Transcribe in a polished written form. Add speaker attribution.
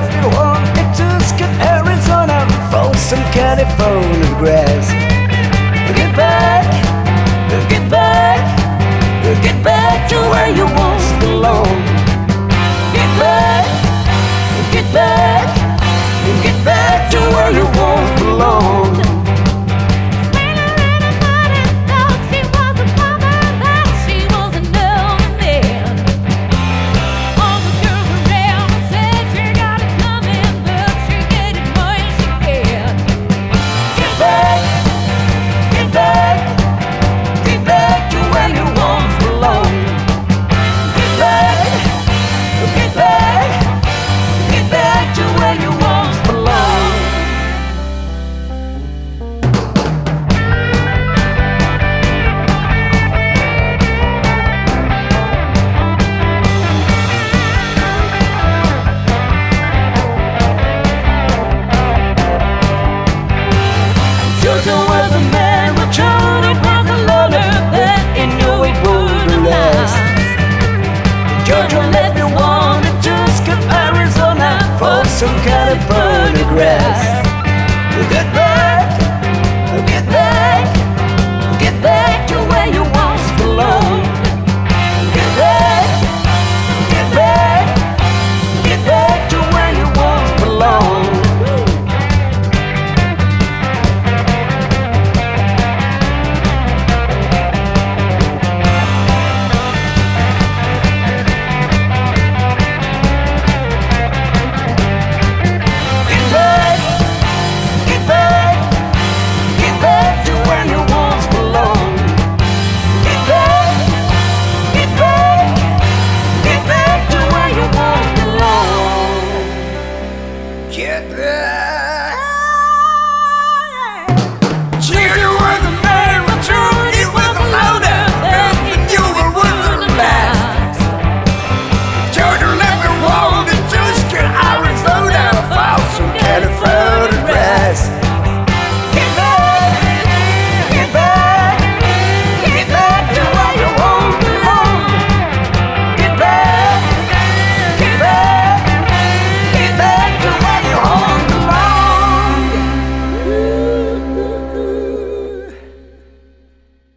Speaker 1: left me wanting to skip Arizona for some California grass. Get back, get back, get back to where you once belonged. Get back, get back, get back to where you once belonged. Georgia was a man returning from the loner that he knew it wouldn't last. Georgia left me wanting to skip Arizona for some California grass. Goodbye.